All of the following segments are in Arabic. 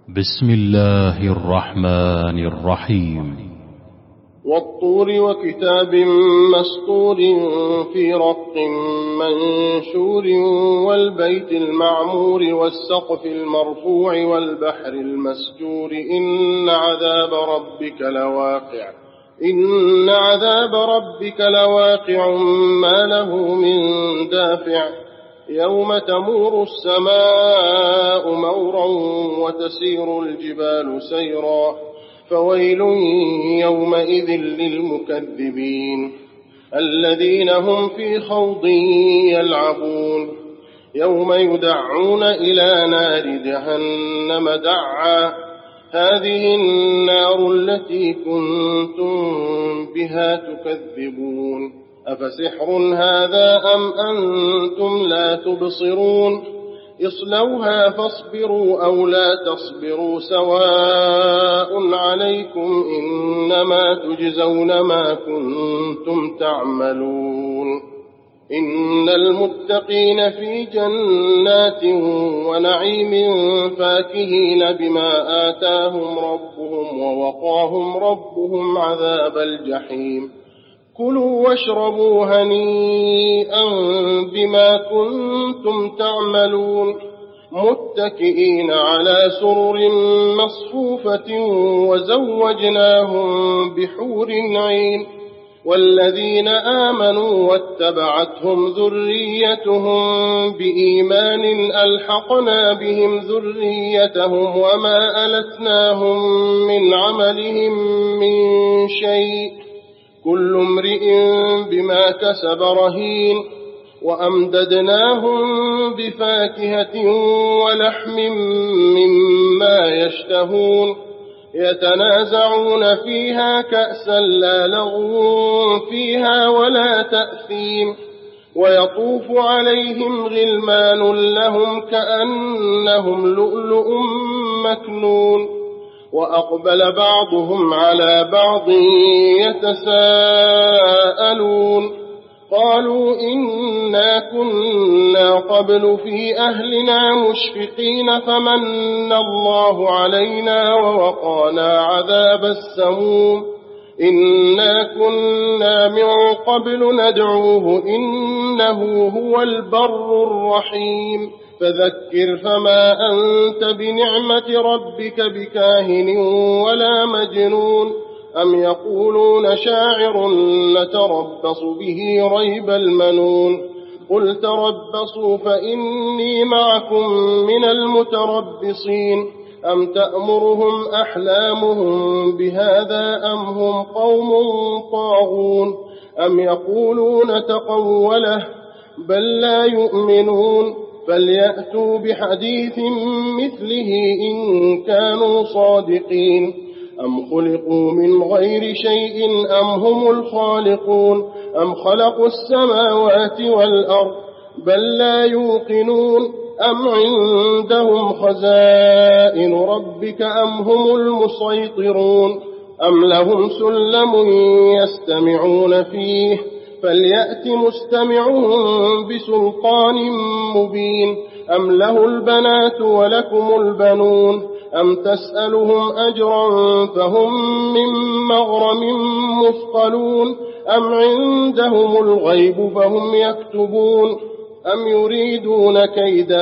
بسم الله الرحمن الرحيم. والطور وكتاب مسطور في رق منشور والبيت المعمور والسقف المرفوع والبحر المسجور إن عذاب ربك لواقع ما له من دافع يوم تمور السماء مورا وتسير الجبال سيرا فويل يومئذ للمكذبين الذين هم في خوض يلعبون يوم يدعون إلى نار جهنم دعا هذه النار التي كنتم بها تكذبون أفسحر هذا أم أنتم لا تبصرون اصلوها فاصبروا أو لا تصبروا سواء عليكم إنما تجزون ما كنتم تعملون إن المتقين في جنات ونعيم فاكهين بما آتاهم ربهم ووقاهم ربهم عذاب الجحيم كلوا واشربوا هنيئا بما كنتم تعملون متكئين على سرر مصفوفة وزوجناهم بحور عين والذين آمنوا واتبعتهم ذريتهم بإيمان ألحقنا بهم ذريتهم وما ألتناهم من عملهم من شيء كل امرئ بما كسب رهين وأمددناهم بفاكهة ولحم مما يشتهون يتنازعون فيها كأسا لا لغو فيها ولا تأثيم ويطوف عليهم غلمان لهم كأنهم لؤلؤ مكنون وأقبل بعضهم على بعض يتساءلون قالوا إنا كنا قبل في أهلنا مشفقين فمن الله علينا ووقانا عذاب السموم إنا كنا من قبل ندعوه إنه هو البر الرحيم فذكر فما أنت بنعمة ربك بكاهن ولا مجنون أم يقولون شاعر نتربص به ريب المنون قل تربصوا فإني معكم من المتربصين أم تأمرهم أحلامهم بهذا أم هم قوم طاغون أم يقولون تقوله بل لا يؤمنون فليأتوا بحديث مثله إن كانوا صادقين أم خلقوا من غير شيء أم هم الخالقون أم خلقوا السماوات والأرض بل لا يوقنون أم عندهم خزائن ربك أم هم المسيطرون أم لهم سلم يستمعون فيه فليأت مستمعهم بسلطان مبين أم له البنات ولكم البنون أم تسألهم أجرا فهم من مغرم مثقلون أم عندهم الغيب فهم يكتبون أم يريدون كيدا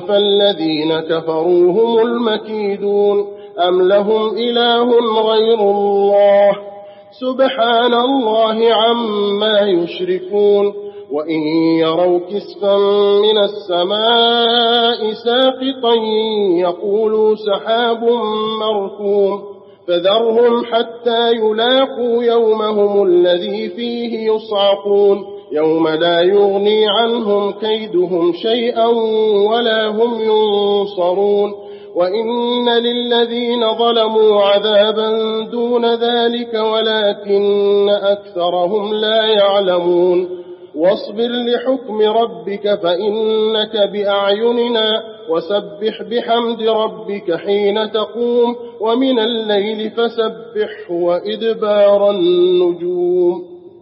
فالذين كفروا هم المكيدون أم لهم إله غير الله سبحان الله عما يشركون وإن يروا كسفا من السماء ساقطا يقولوا سحاب مركوم فذرهم حتى يلاقوا يومهم الذي فيه يصعقون يوم لا يغني عنهم كيدهم شيئا ولا هم ينصرون وإن للذين ظلموا عذابا دون ذلك ولكن أكثرهم لا يعلمون واصبر لحكم ربك فإنك بأعيننا وسبح بحمد ربك حين تقوم ومن الليل فسبحه وإدبار النجوم